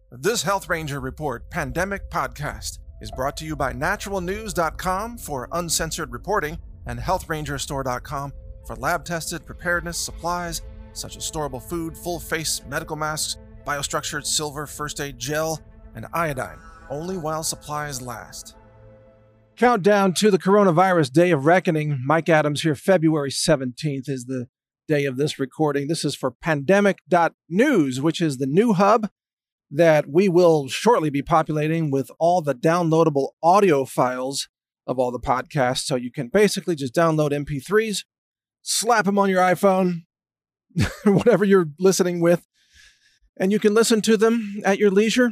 This Health Ranger Report Pandemic Podcast is brought to you by naturalnews.com for uncensored reporting and healthrangerstore.com for lab-tested preparedness supplies such as storable food, full-face medical masks, biostructured silver first aid gel, and iodine, only while supplies last. Countdown to the coronavirus day of reckoning. Mike Adams here. February 17th is the day of this recording. This is for pandemic.news, which is the new hub that we will shortly be populating with all the downloadable audio files of all the podcasts. So you can basically just download MP3s, slap them on your iPhone, whatever you're listening with, and you can listen to them at your leisure.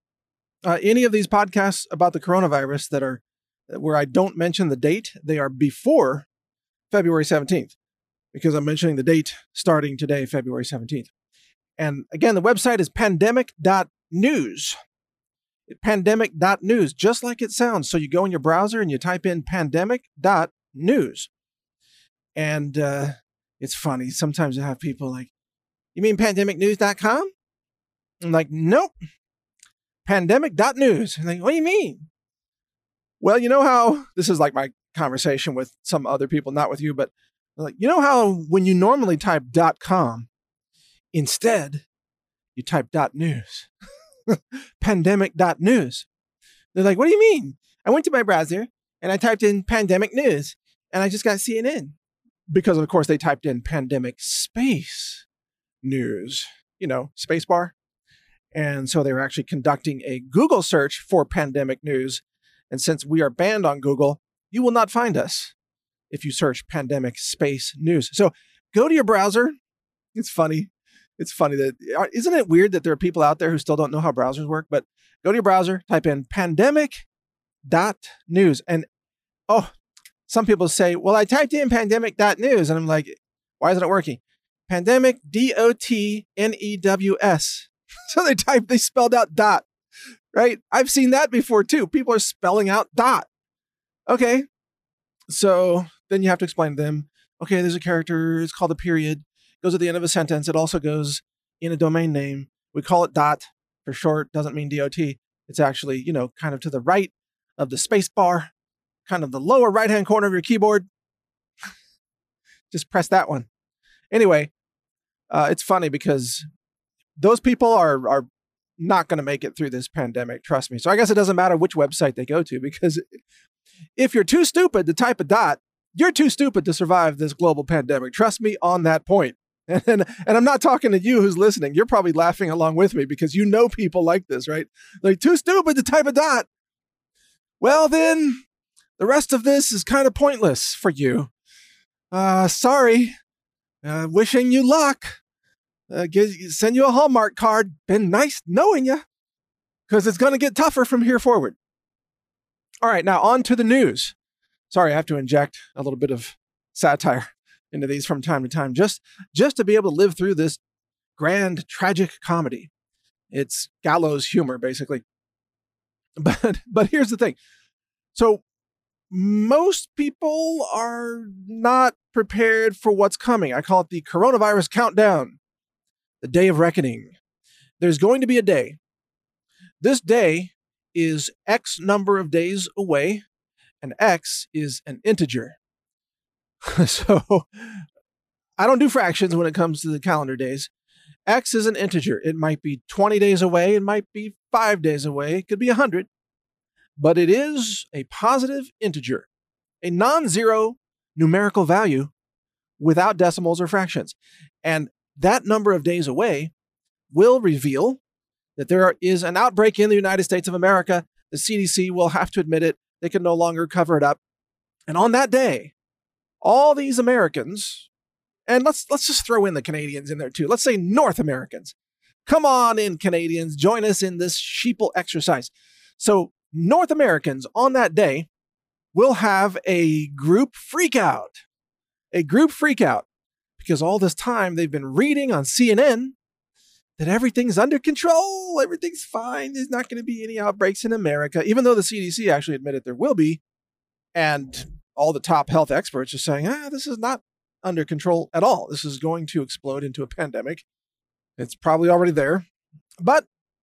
Any of these podcasts about the coronavirus that are where I don't mention the date, they are before February 17th, because I'm mentioning the date starting today, February 17th. And again, the website is pandemic.news. Pandemic.news, just like it sounds. So you go in your browser and you type in pandemic.news. And it's funny. Sometimes you have people like, you mean pandemicnews.com? I'm like, nope. Pandemic.news. I'm like, what do you mean? Well, you know how, this is like my conversation with some other people, not with you, but like, you know how when you normally type .com, instead, you type .news. Pandemic.news. They're like, what do you mean? I went to my browser and I typed in pandemic news and I just got CNN. Because, of course, they typed in pandemic space news, space bar. And so they were actually conducting a Google search for pandemic news. And since we are banned on Google, you will not find us if you search pandemic space news. So go to your browser. It's funny. It's funny that, isn't it weird that there are people out there who still don't know how browsers work? But go to your browser, type in pandemic.news. And, some people say, well, I typed in pandemic.news. And I'm like, why isn't it working? Pandemic, DOTNEWS. So they spelled out dot, right? I've seen that before too. People are spelling out dot. Okay. So then you have to explain to them, okay, there's a character, it's called a period. Goes at the end of a sentence. It also goes in a domain name. We call it dot for short. Doesn't mean DOT. It's actually, kind of to the right of the space bar, kind of the lower right-hand corner of your keyboard. Just press that one. Anyway, it's funny because those people are not going to make it through this pandemic. Trust me. So I guess it doesn't matter which website they go to, because if you're too stupid to type a dot, you're too stupid to survive this global pandemic. Trust me on that point. And I'm not talking to you who's listening. You're probably laughing along with me because you know people like this, right? Like, too stupid to type a dot. Well, then the rest of this is kind of pointless for you. Sorry. Wishing you luck. Send you a Hallmark card. Been nice knowing you, because it's going to get tougher from here forward. All right, now on to the news. Sorry, I have to inject a little bit of satire into these from time to time, just to be able to live through this grand tragic comedy. It's gallows humor, basically. But here's the thing. So most people are not prepared for what's coming. I call it the coronavirus countdown, the day of reckoning. There's going to be a day. This day is X number of days away, and X is an integer. So I don't do fractions when it comes to the calendar days. X is an integer. It might be 20 days away. It might be 5 days away. It could be 100. But it is a positive integer, a non-zero numerical value without decimals or fractions. And that number of days away will reveal that there is an outbreak in the United States of America. The CDC will have to admit it. They can no longer cover it up. And on that day, all these Americans, and let's just throw in the Canadians in there too. Let's say North Americans. Come on in, Canadians. Join us in this sheeple exercise. So North Americans on that day will have a group freak out. Because all this time they've been reading on CNN that everything's under control, everything's fine, there's not going to be any outbreaks in America, even though the CDC actually admitted there will be. And all the top health experts are saying, this is not under control at all. This is going to explode into a pandemic. It's probably already there. But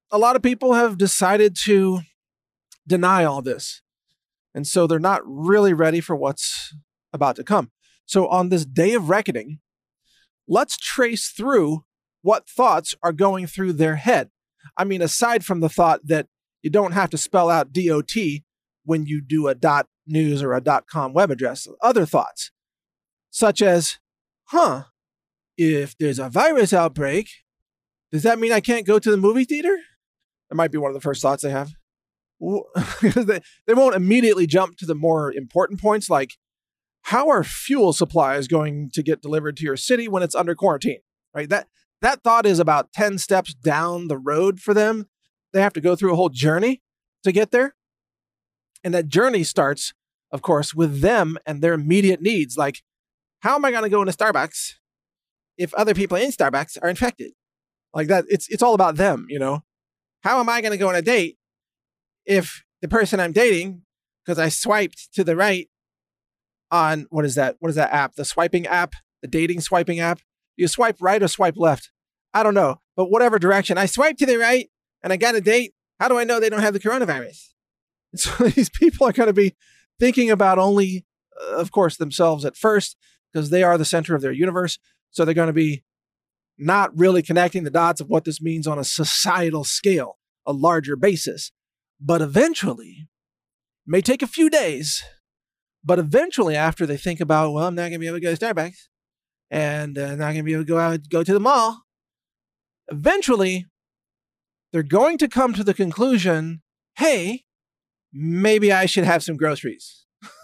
a lot of people have decided to deny all this. And so they're not really ready for what's about to come. So on this day of reckoning, let's trace through what thoughts are going through their head. I mean, aside from the thought that you don't have to spell out DOT when you do a .news or a .com web address, other thoughts, such as, if there's a virus outbreak, does that mean I can't go to the movie theater? That might be one of the first thoughts they have. Because they won't immediately jump to the more important points, like how are fuel supplies going to get delivered to your city when it's under quarantine, right? That thought is about 10 steps down the road for them. They have to go through a whole journey to get there. And that journey starts, of course, with them and their immediate needs. Like, how am I going to go into Starbucks if other people in Starbucks are infected? Like that, it's all about them, you know? How am I going to go on a date if the person I'm dating, because I swiped to the right on, what is that app? The swiping app, the dating swiping app. You swipe right or swipe left? I don't know, but whatever direction. I swipe to the right and I got a date. How do I know they don't have the coronavirus? And so these people are going to be thinking about only, of course, themselves at first, because they are the center of their universe. So they're going to be not really connecting the dots of what this means on a societal scale, a larger basis. But eventually, it may take a few days, but eventually after they think about, well, I'm not going to be able to go to Starbucks and not going to be able to go to the mall, eventually they're going to come to the conclusion, hey, maybe I should have some groceries.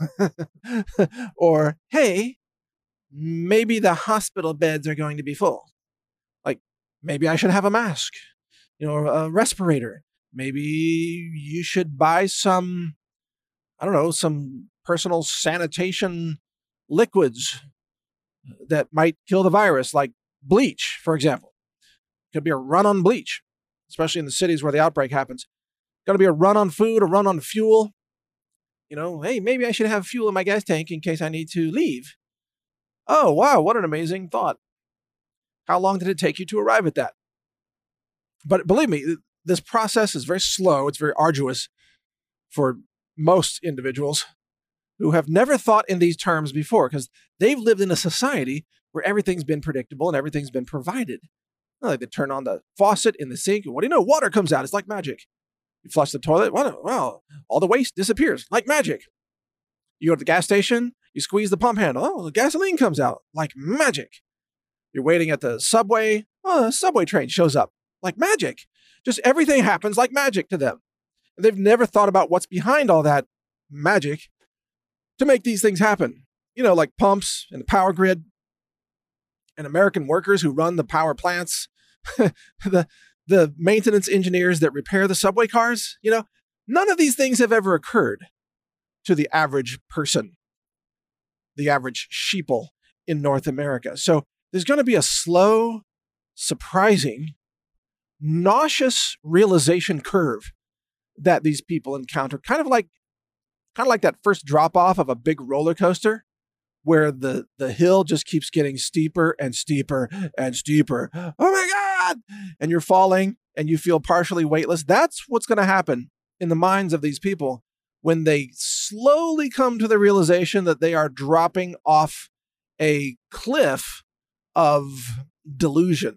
Or, hey, maybe the hospital beds are going to be full. Like, maybe I should have a mask, a respirator. Maybe you should buy some personal sanitation liquids that might kill the virus, like bleach, for example. Could be a run on bleach, especially in the cities where the outbreak happens. Going to be a run on food, a run on fuel. Hey, maybe I should have fuel in my gas tank in case I need to leave. Oh, wow, what an amazing thought. How long did it take you to arrive at that? But believe me, this process is very slow. It's very arduous for most individuals who have never thought in these terms before, because they've lived in a society where everything's been predictable and everything's been provided. Like they turn on the faucet in the sink, and what do you know? Water comes out. It's like magic. You flush the toilet, well, all the waste disappears like magic. You go to the gas station, you squeeze the pump handle, oh, the gasoline comes out like magic. You're waiting at the subway, oh, the subway train shows up like magic. Just everything happens like magic to them. And they've never thought about what's behind all that magic to make these things happen. Like pumps and the power grid and American workers who run the power plants, the maintenance engineers that repair the subway cars. None of these things have ever occurred to the average person, the average sheeple in North America. So there's going to be a slow, surprising, nauseous realization curve that these people encounter, kind of like that first drop off of a big roller coaster, where the hill just keeps getting steeper and steeper and steeper. Oh my God! And you're falling and you feel partially weightless. That's what's going to happen in the minds of these people when they slowly come to the realization that they are dropping off a cliff of delusion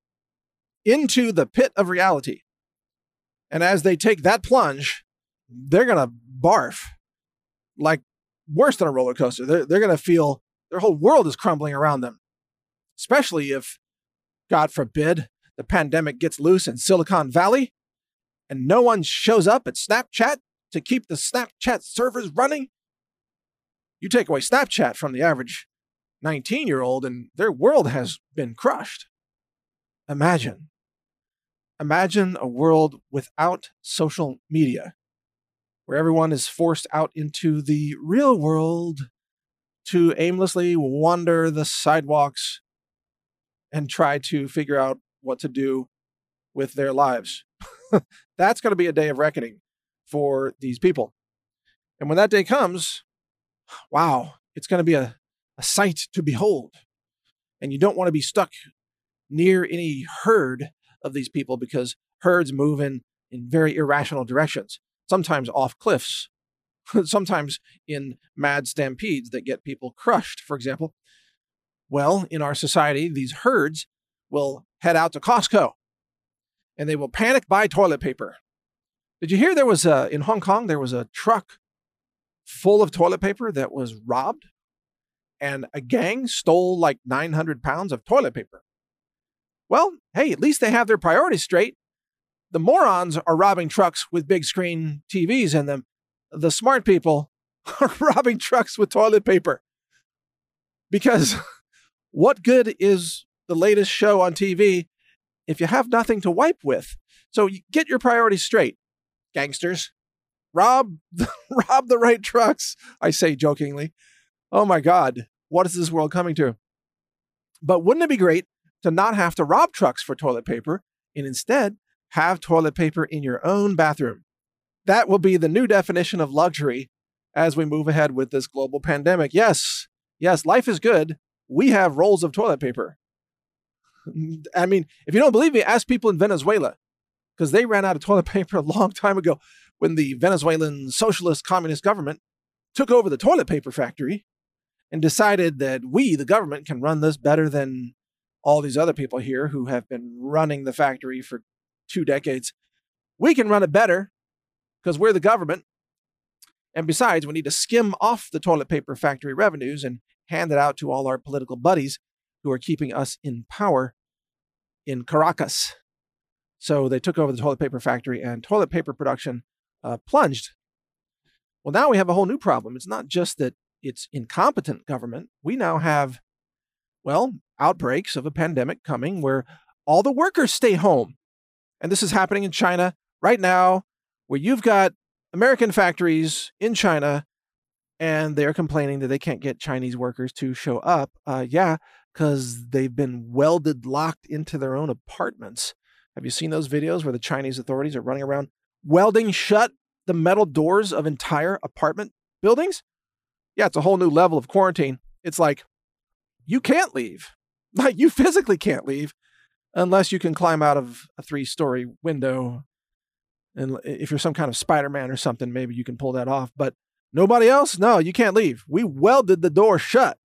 into the pit of reality. And as they take that plunge, they're going to barf like worse than a roller coaster. They're going to feel their whole world is crumbling around them, especially if, God forbid, the pandemic gets loose in Silicon Valley and no one shows up at Snapchat to keep the Snapchat servers running. You take away Snapchat from the average 19-year-old and their world has been crushed. Imagine a world without social media, where everyone is forced out into the real world to aimlessly wander the sidewalks and try to figure out what to do with their lives. That's going to be a day of reckoning for these people. And when that day comes, wow, it's going to be a sight to behold. And you don't want to be stuck near any herd of these people, because herds move in very irrational directions, sometimes off cliffs, sometimes in mad stampedes that get people crushed, for example. Well, in our society, these herds will head out to Costco and they will panic buy toilet paper. Did you hear in Hong Kong, there was a truck full of toilet paper that was robbed, and a gang stole like 900 pounds of toilet paper? Well, hey, at least they have their priorities straight. The morons are robbing trucks with big screen TVs in them. The smart people are robbing trucks with toilet paper. Because what good is the latest show on TV if you have nothing to wipe with? So you get your priorities straight, gangsters. Rob the right trucks, I say jokingly. Oh my God, what is this world coming to? But wouldn't it be great to not have to rob trucks for toilet paper and instead have toilet paper in your own bathroom? That will be the new definition of luxury as we move ahead with this global pandemic. Yes, life is good. We have rolls of toilet paper. I mean, if you don't believe me, ask people in Venezuela, because they ran out of toilet paper a long time ago when the Venezuelan socialist communist government took over the toilet paper factory and decided that we, the government, can run this better than all these other people here who have been running the factory for 2 decades. We can run it better because we're the government. And besides, we need to skim off the toilet paper factory revenues and hand it out to all our political buddies who are keeping us in power in Caracas. So they took over the toilet paper factory and toilet paper production plunged. Well, now we have a whole new problem. It's not just that it's incompetent government. We now have, outbreaks of a pandemic coming where all the workers stay home. And this is happening in China right now, where you've got American factories in China, and they're complaining that they can't get Chinese workers to show up. Because they've been locked into their own apartments. Have you seen those videos where the Chinese authorities are running around welding shut the metal doors of entire apartment buildings? Yeah, it's a whole new level of quarantine. It's like, you can't leave. Like, you physically can't leave unless you can climb out of a 3-story window. And if you're some kind of Spider-Man or something, maybe you can pull that off. But nobody else? No, you can't leave. We welded the door shut.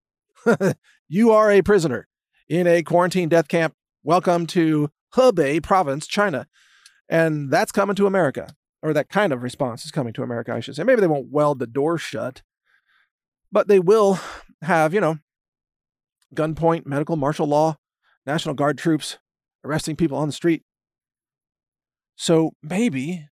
You are a prisoner in a quarantine death camp. Welcome to Hebei province, China. And that's coming to America. Or that kind of response is coming to America, I should say. Maybe they won't weld the door shut, but they will have, gunpoint, medical, martial law, National Guard troops arresting people on the street. So maybe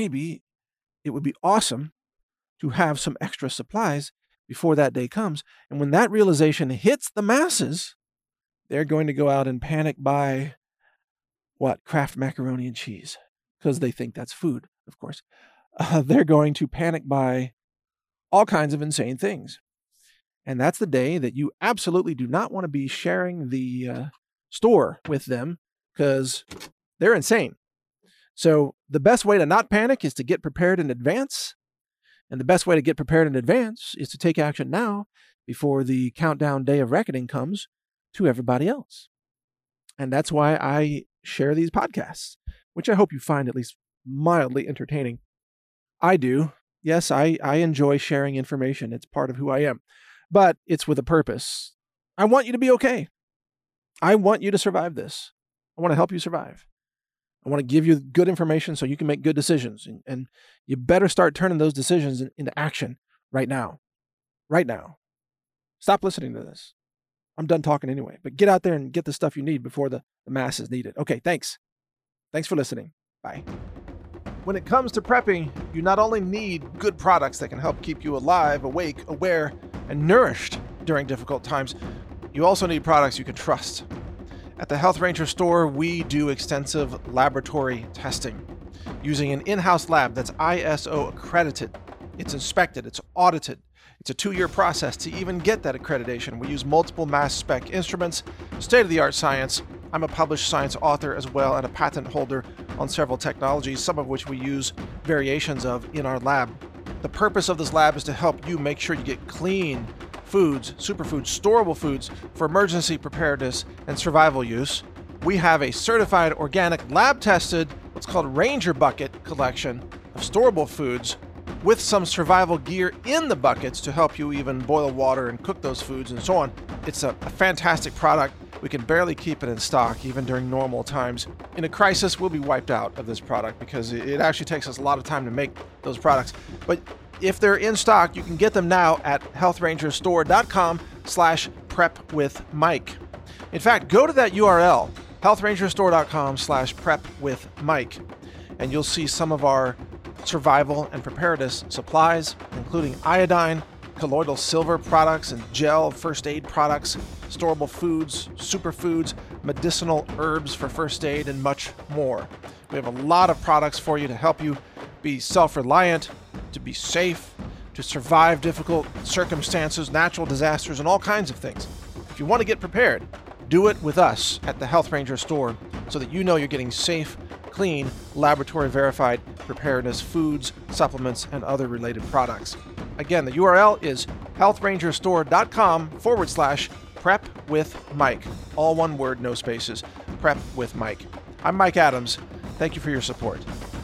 it would be awesome to have some extra supplies before that day comes. And when that realization hits the masses, they're going to go out and panic buy Kraft macaroni and cheese, because they think that's food, of course. They're going to panic buy all kinds of insane things. And that's the day that you absolutely do not want to be sharing the store with them, because they're insane. So the best way to not panic is to get prepared in advance. And the best way to get prepared in advance is to take action now before the countdown day of reckoning comes to everybody else. And that's why I share these podcasts, which I hope you find at least mildly entertaining. I do. Yes, I enjoy sharing information. It's part of who I am. But it's with a purpose. I want you to be okay. I want you to survive this. I want to help you survive. I want to give you good information so you can make good decisions. And you better start turning those decisions into action right now. Right now. Stop listening to this. I'm done talking anyway. But get out there and get the stuff you need before the masses need it. Okay, thanks. Thanks for listening. Bye. When it comes to prepping, you not only need good products that can help keep you alive, awake, aware, and nourished during difficult times, you also need products you can trust. At the Health Ranger store, we do extensive laboratory testing using an in-house lab that's ISO accredited. It's inspected, it's audited. It's a 2-year process to even get that accreditation. We use multiple mass spec instruments, state-of-the-art science. I'm a published science author as well and a patent holder on several technologies, some of which we use variations of in our lab. The purpose of this lab is to help you make sure you get clean foods, superfoods, storable foods for emergency preparedness and survival use. we have a certified organic lab-tested, what's called Ranger Bucket collection of storable foods with some survival gear in the buckets to help you even boil water and cook those foods and so on. It's a fantastic product. We can barely keep it in stock even during normal times. In a crisis, we'll be wiped out of this product because it actually takes us a lot of time to make those products. But if they're in stock, you can get them now at healthrangerstore.com/prepwithmike. In fact, go to that URL, healthrangerstore.com/prepwithmike, and you'll see some of our survival and preparedness supplies, including iodine, colloidal silver products and gel first aid products, storable foods, superfoods, medicinal herbs for first aid, and much more. We have a lot of products for you to help you be self-reliant, to be safe, to survive difficult circumstances, natural disasters, and all kinds of things. If you want to get prepared, do it with us at the Health Ranger Store so that you know you're getting safe, clean, laboratory-verified preparedness foods, supplements, and other related products. Again, the URL is healthrangerstore.com/prepwithmike. All one word, no spaces. Prep with Mike. I'm Mike Adams. Thank you for your support.